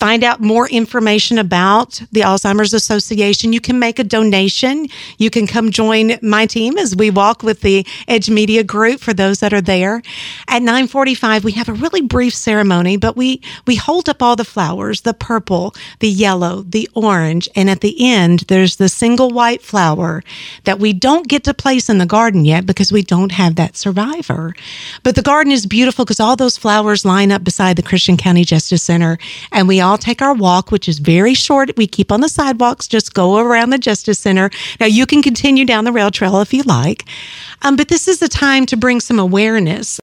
find out more information about the Alzheimer's Association. You can make a donation. You can come join my team as we walk with the Edge Media Group for those that are there. At 9:45, we have a really brief ceremony, but we hold up all the flowers, the purple, the yellow, the orange, and at the end, there's the single white flower that we don't get to place in the garden yet because we don't have that survivor. But the garden is beautiful because all those flowers line up beside the Christian County Justice Center, and we all take our walk, which is very short. We keep on the sidewalks, just go around the Justice Center. Now, you can continue down the rail trail if you like, but this is the time to bring some awareness